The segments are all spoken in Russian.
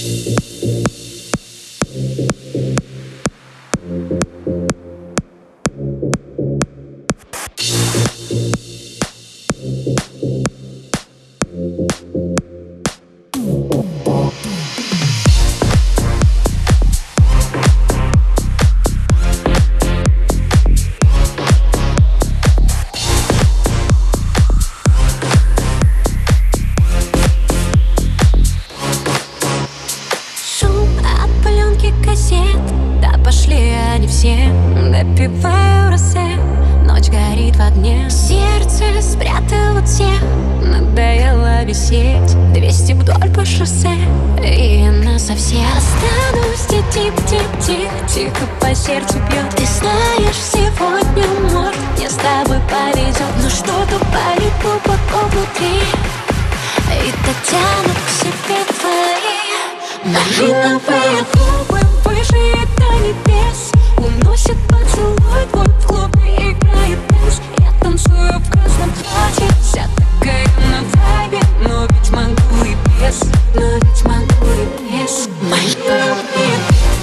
Да пошли они все, допиваю росе. Ночь горит в огне, сердце спрятало тех. Надоело висеть 200 вдоль по шоссе, и насовсем останусь. Тихо по сердцу бьет. Ты знаешь, сегодня, может, мне с тобой повезет, но что-то болит глубоко внутри, и так тянут к себе твои малиновые губы. Выше до небес уносит поцелуй твой, в клубе играет дэнс. Я танцую в красном платье, вся такая на вайбе, но ведь могу и без, малиновые.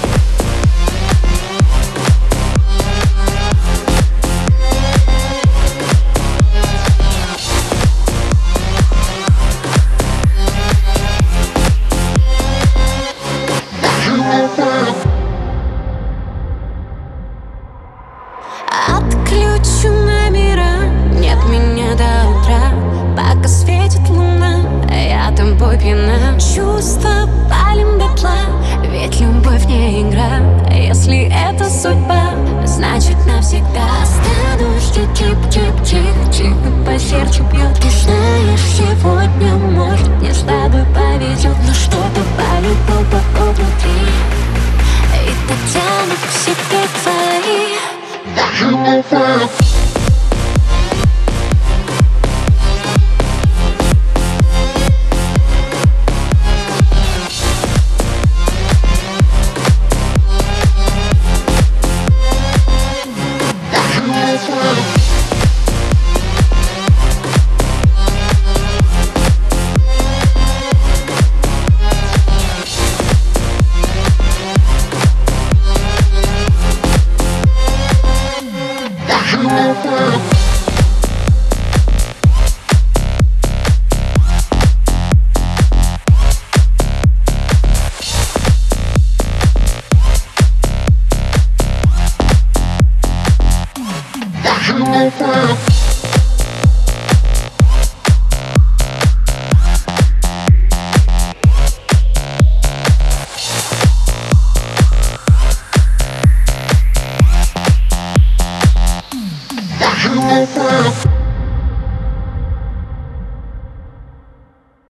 Отключу номера, нет меня до утра, пока светит луна, я тобой пьяна. Чувства палим дотла, ведь любовь не игра. Если это судьба, значит навсегда останусь. Тихо по сердцу бьет. Ты знаешь, сегодня, может, мне с тобой повезет, но что-то болит глубоко внутри, и так тянут к себе твои малиновые. Малиновые.